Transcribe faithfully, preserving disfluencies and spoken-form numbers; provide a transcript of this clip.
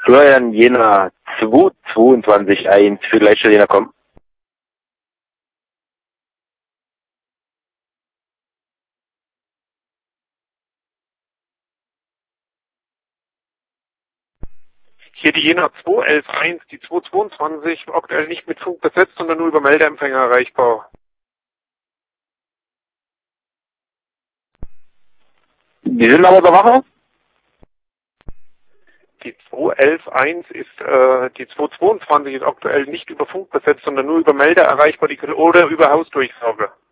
Florian Jena zwei zweiundzwanzig eins, vielleicht schon Jena kommen. Hier die Jena zwei elf eins, die zwei zweiundzwanzig, aktuell nicht mit Funk besetzt, sondern nur über Meldeempfänger erreichbar. Die sind aber der Wache? Die zwei elf eins ist, äh, die zwei zweiundzwanzig ist aktuell nicht über Funk besetzt, sondern nur über Melder erreichbar die, oder über Hausdurchsage.